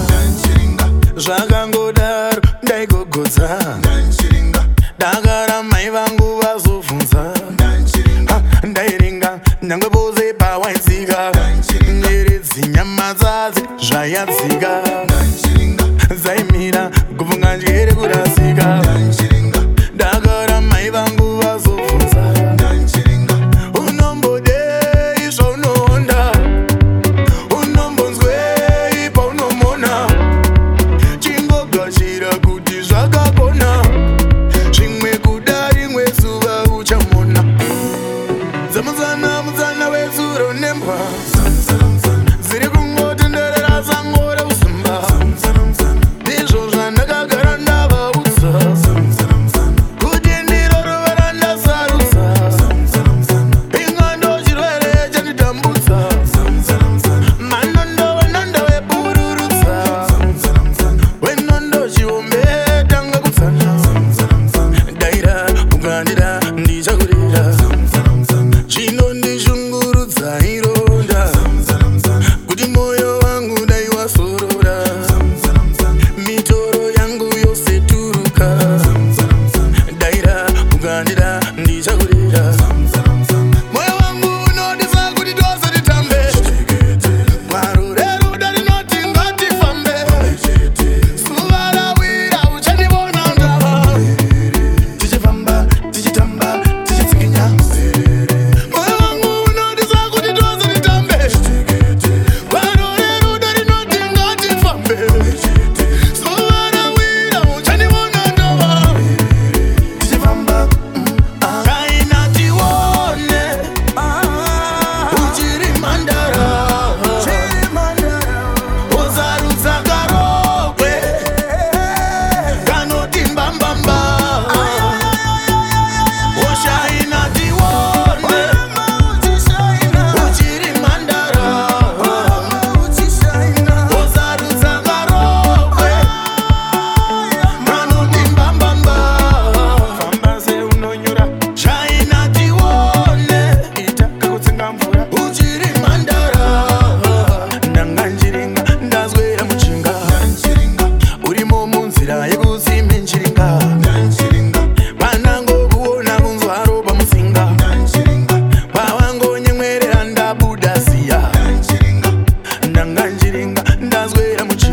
zvakangodaro ndaigogodza dakara mai vangu vazobvunza ndairinga nyangwe pose pawaitsika nyeredzi nyama dzadzi zvayadzika dzaimira kufunga njere kurasika dakara mai vangu vazobvunza unombodei zvaunoonda unombonzwei paunomona chingogashira kuti zvakakona zvimwe kuda rimwe zuva uchamona dzamudzana wezuro nembwa dziri kungotenderera sango reusumba ndizvo zvandakagara ndavaudza kuti ndiro ruvara ndasarudza ingando chirwere chanitambudza manondo wenondo wepururudza wenondo chiombe tanga kutsana daira ukandida ndichakurira chinondishungurudza ironda kuti moyo wangu dai wasorora mitoro yangu yose turuka daira ukandida ndichakurira moyo wangu unodisa kuti tose titambe gwaro reruda rinoti ngatifambe zuva rawira uchandivona ndava tichifamba tichitamba tichitsikinya moyo wangu unodisa kuti tose titambe gwaro reruda rinoti ngatifambe zuva rawira uchandivona ndava tichifamba kaina tione uchiri mandara uzarudza karokwe kanoti mbambamba ushaina tione uchiri mandara uzarudza karokwe kanoti mbambamba famba seunonyura shaina tione ita kakutsenga mvura uchiri mandara ndanganjiringa ndazwera muchinga urimo munzira yekutsime njiringa vanangokuona kunzwaro pamusinga pavangonyemwerera ndabuda ziya ndanganjiringa ndazwera muchinga